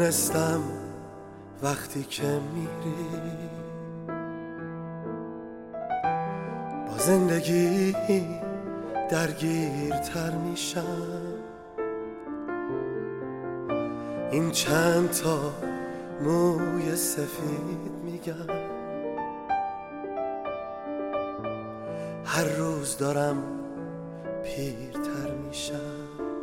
میدونستم وقتی که میری با زندگی درگیرتر میشم. این چند تا موی سفید میگم هر روز دارم پیرتر میشم.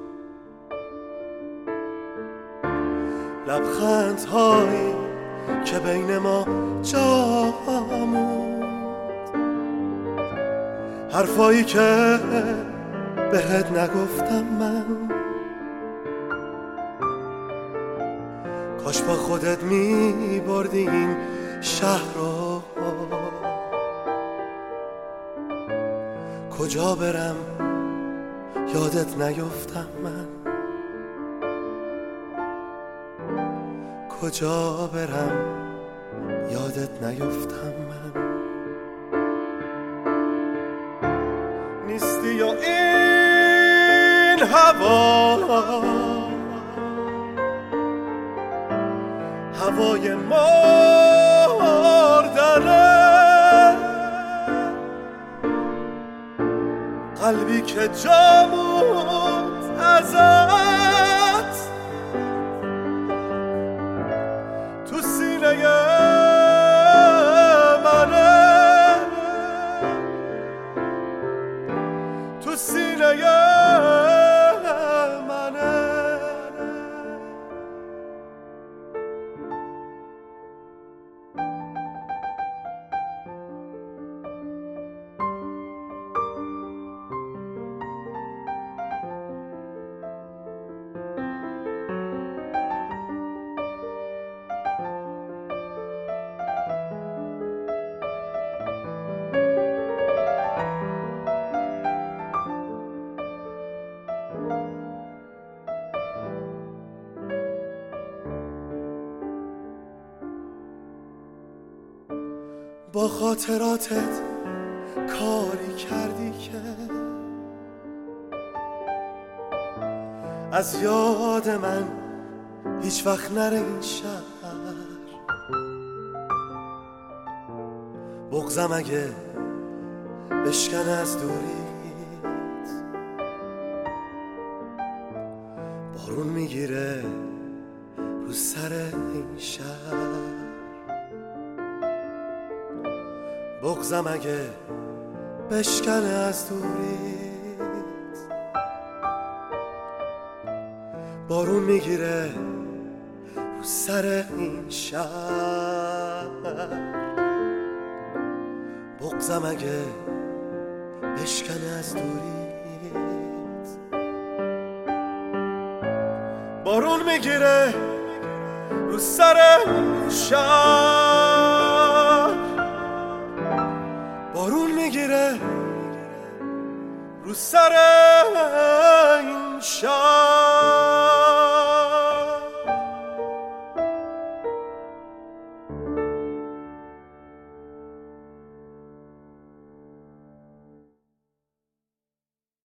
لبخندهایی که بین ما جا موند، حرفایی که بهت نگفتم من، کاش با خودت می بردی این شهر رو. کجا برم یادت نیفتم من، کجا برم یادت نیفتم من. نیستی یا این هوا، هوای مردنه، قلبی که جا موند ازت تو سینه منه، تو سینه منه. با خاطراتت کاری کردی که از یاد من هیچ وقت نره این شهر. بغضم اگه بشکنه از دوریت، بارون میگیره رو سر این شهر. بغضم اگه بشکنه از دوریت، بارون میگیره رو سر این شهر. بغضم اگه بشکنه از دوریت، بارون میگیره رو سر این شهر. بارون میگیره رو سر این شهر.